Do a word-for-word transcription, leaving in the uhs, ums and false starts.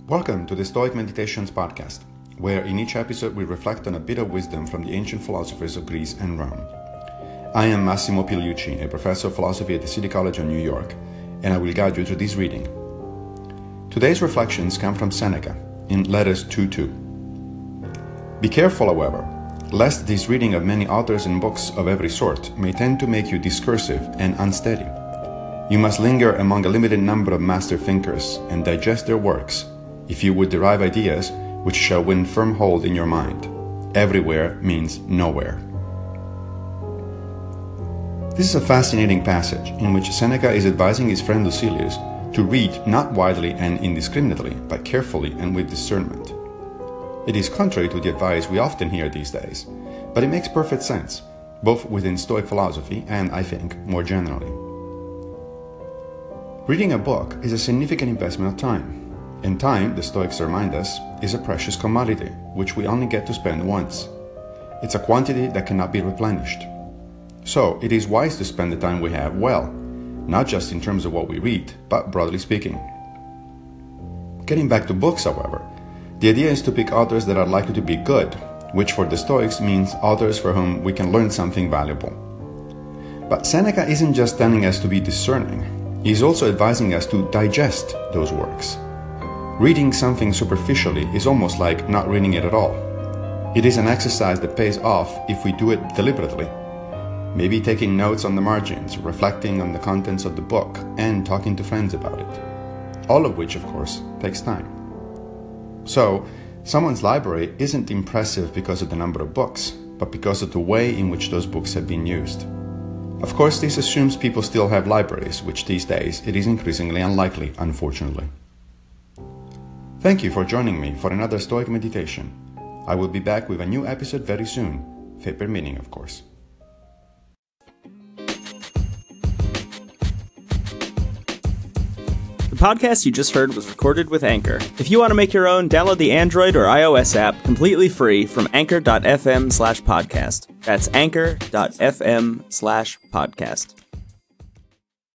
Welcome to the Stoic Meditations podcast, where in each episode we reflect on a bit of wisdom from the ancient philosophers of Greece and Rome. I am Massimo Pigliucci, a professor of philosophy at the City College of New York, and I will guide you through this reading. Today's reflections come from Seneca in Letters two two. Be careful, however, lest this reading of many authors and books of every sort may tend to make you discursive and unsteady. You must linger among a limited number of master thinkers and digest their works if you would derive ideas which shall win firm hold in your mind. Everywhere means nowhere. This is a fascinating passage in which Seneca is advising his friend Lucilius to read not widely and indiscriminately, but carefully and with discernment. It is contrary to the advice we often hear these days, but it makes perfect sense, both within Stoic philosophy and, I think, more generally. Reading a book is a significant investment of time. And time, the Stoics remind us, is a precious commodity, which we only get to spend once. It's a quantity that cannot be replenished. So, it is wise to spend the time we have well, not just in terms of what we read, but broadly speaking. Getting back to books, however, the idea is to pick authors that are likely to be good, which for the Stoics means authors for whom we can learn something valuable. But Seneca isn't just telling us to be discerning, he's also advising us to digest those works. Reading something superficially is almost like not reading it at all. It is an exercise that pays off if we do it deliberately. Maybe taking notes on the margins, reflecting on the contents of the book, and talking to friends about it. All of which, of course, takes time. So, someone's library isn't impressive because of the number of books, but because of the way in which those books have been used. Of course, this assumes people still have libraries, which these days it is increasingly unlikely, unfortunately. Thank you for joining me for another Stoic meditation. I will be back with a new episode very soon, fate permitting, of course. The podcast you just heard was recorded with Anchor. If you want to make your own, download the Android or iOS app completely free from anchor.fm slash podcast. That's anchor.fm slash podcast.